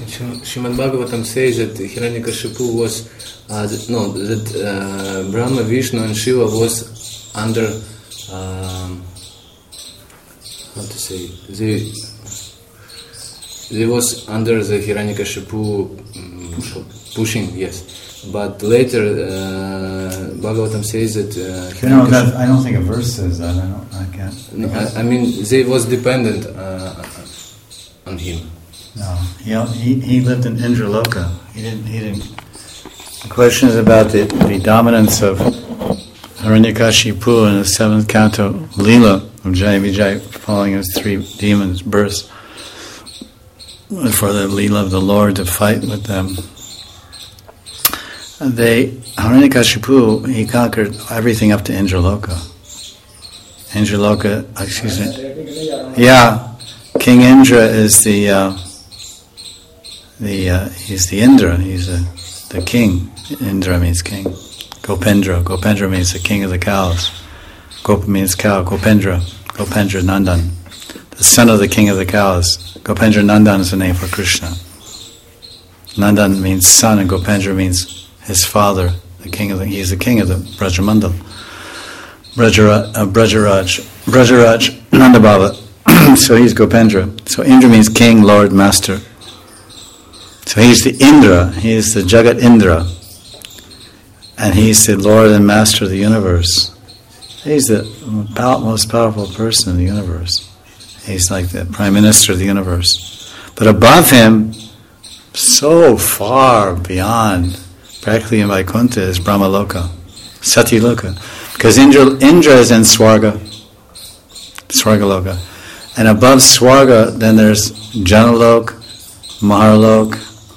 Srimad Bhagavatam says that Hiranyakashipu was, Brahma, Vishnu and Shiva was under, they was under the Hiranyakashipu pushing, yes. But later, Bhagavatam says that... I don't think a verse says that. I can't. No, I mean, they was dependent on him. No, he lived in Indraloka. He didn't. The question is about the dominance of Hiranyakashipu in the 7th canto Leela of Jai Vijay, following his 3 demons' births, for the Leela of the Lord to fight with them. Hiranyakashipu, he conquered everything up to Indraloka. Yeah, King Indra is he's the Indra, he's the king. Indra means king. Gopendra means the king of the cows. Gop means cow. Gopendra Nandan, the son of the king of the cows. Gopendra Nandan is the name for Krishna. Nandan means son, and Gopendra means his father, he's the king of the Brajamandal. Brajaraj Nandababa. So he's Gopendra. So Indra means king, lord, master. So he's the Indra, he is the Jagat Indra. And he's the Lord and Master of the universe. He's the most powerful person in the universe. He's like the Prime Minister of the universe. But above him, so far beyond, practically in Vaikuntha, is Brahmaloka, Satyaloka. Because Indra is in Swargaloka. And above Swarga, then there's Janalok, Maharlok,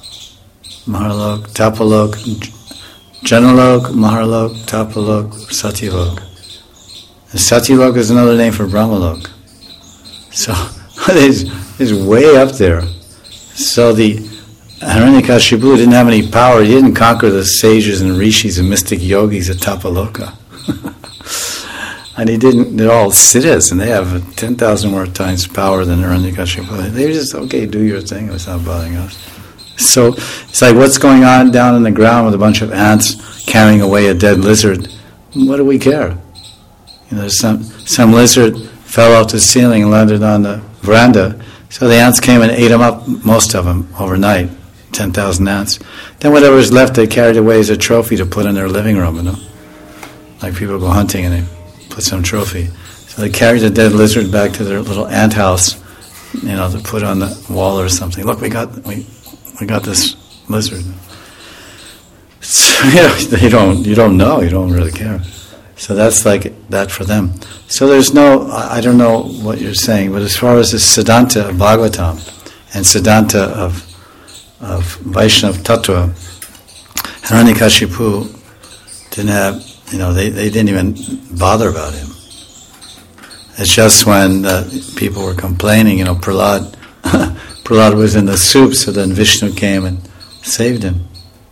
Tapalok, Janalok, Maharlok, Tapalok, Satyalok. And Satyalok is another name for Brahmalok. So it's way up there. So the Hiranyakashipu didn't have any power. He didn't conquer the sages and rishis and mystic yogis at Tapaloka. And he didn't, they're all siddhas, and they have 10,000 more times power than Hiranyakashipu. They were just, okay, do your thing, it's not bothering us. So it's like, what's going on down in the ground with a bunch of ants carrying away a dead lizard? What do we care? Some lizard fell off the ceiling and landed on the veranda, so the ants came and ate them up, most of them, overnight, 10,000 ants. Then whatever was left, they carried away as a trophy to put in their living room, Like people go hunting and they put some trophy. So they carried the dead lizard back to their little ant house, to put on the wall or something. Look, we got this lizard. So, you don't know, you don't really care. So that's like that for them. So there's I don't know what you're saying, but as far as the Siddhanta of Bhagavatam and Siddhanta of Vaishnava Tattva, Hiranyakashipu didn't have, they didn't even bother about him. It's just when people were complaining, Prahlad was in the soup, so then Vishnu came and saved him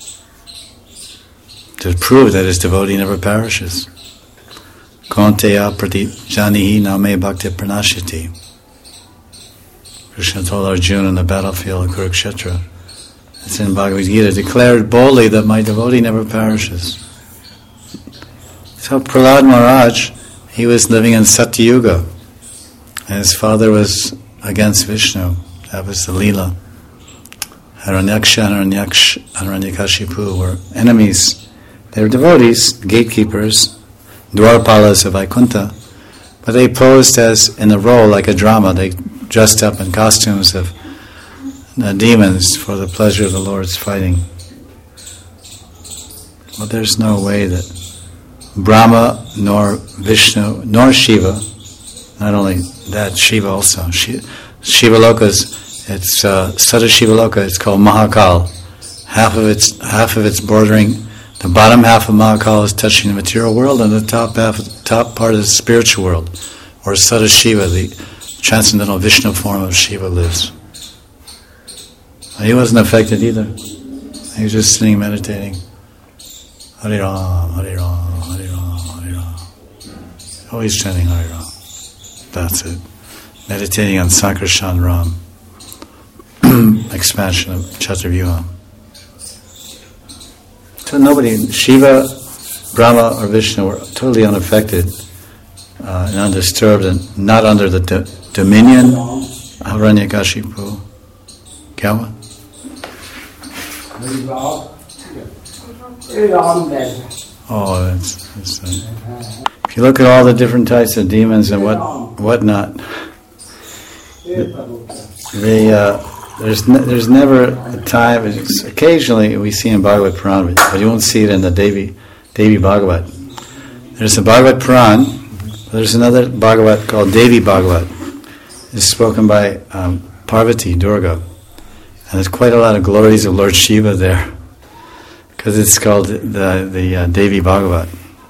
to prove that his devotee never perishes. Kaunteya prati janihi name bhakti pranashiti. Krishna told Arjuna in the battlefield of Kurukshetra. It's in Bhagavad Gita, declared boldly that my devotee never perishes. So Prahlad Maharaj, he was living in Satyuga, and his father was against Vishnu. That was the Leela. Hiranyaksha and Hiranyakashipu were enemies. They were devotees, gatekeepers, Dwarpalas of Vaikuntha, but they posed as in a role like a drama. They dressed up in costumes of demons for the pleasure of the Lord's fighting. But there's no way that Brahma, nor Vishnu, nor Shiva, not only that, Shiva also. Shiva Lokas, it's Sada Shiva Loka, it's called Mahakal. Half of it's bordering, the bottom half of Mahakal is touching the material world, and the top part is the spiritual world, or Sada Shiva, the transcendental Vishnu form of Shiva lives. He wasn't affected either. He was just sitting meditating. Hare Ram, Hare Ram, Hare Ram, Hare Ram. Always chanting Hare Ram. That's it. Meditating on Sankarshan Ram. expansion of Chaturvyuha. So nobody, Shiva, Brahma, or Vishnu were totally unaffected and undisturbed and not under the dominion of Hiranyakashipu. Kya? Oh, if you look at all the different types of demons and whatnot, there's never a time. Occasionally we see in Bhagavad Puran, but you won't see it in the Devi Bhagavat. There's a Bhagavad Puran. There's another Bhagavat called Devi Bhagavat. It's spoken by Parvati, Durga, and there's quite a lot of glories of Lord Shiva there, because it's called the Devi Bhagavat.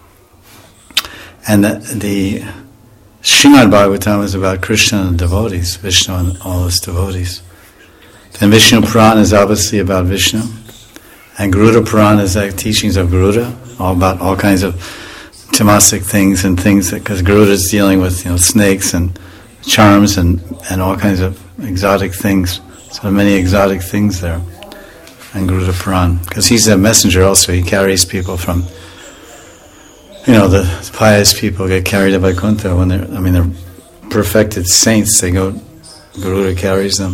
And the Srimad Bhagavatam is about Krishna and devotees, Vishnu and all his devotees. Then Vishnu Puran is obviously about Vishnu, and Garuda Puran is like teachings of Garuda, all about all kinds of tamasic things and things, because Garuda is dealing with snakes and charms and all kinds of exotic things. So many exotic things there. And Garuda Puran, because he's a messenger also, he carries people from, the pious people get carried to Vaikuntha when they're perfected saints, Garuda carries them.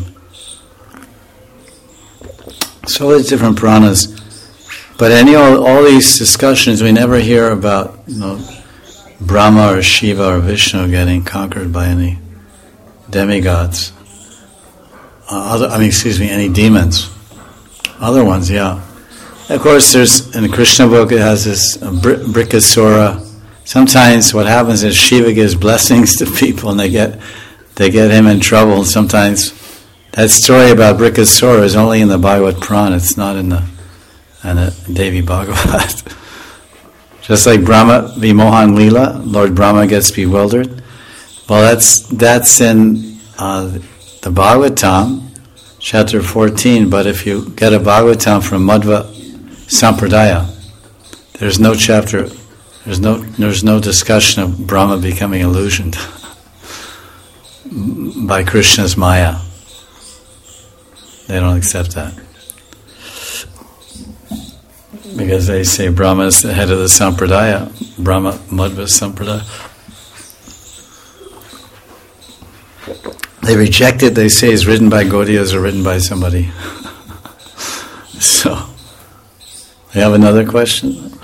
So there's different Puranas. But all these discussions, we never hear about Brahma or Shiva or Vishnu getting conquered by any demigods. Any demons. Other ones, yeah. Of course, there's in the Krishna book it has this Brikasura. Sometimes what happens is Shiva gives blessings to people and they get him in trouble. And sometimes that story about Brikasura is only in the Bhagavad Puran. It's not in the Devi Bhagavat. Just like Brahma Vimohan Leela, Lord Brahma gets bewildered. Well, that's in the Bhagavatam, chapter 14. But if you get a Bhagavatam from Madhva Sampradaya, there's no chapter. There's no discussion of Brahma becoming illusioned by Krishna's Maya. They don't accept that. Because they say Brahma is the head of the Sampradaya, Brahma Madhva Sampradaya. They reject it, they say it's written by Gaudiyas or written by somebody. So, you have another question?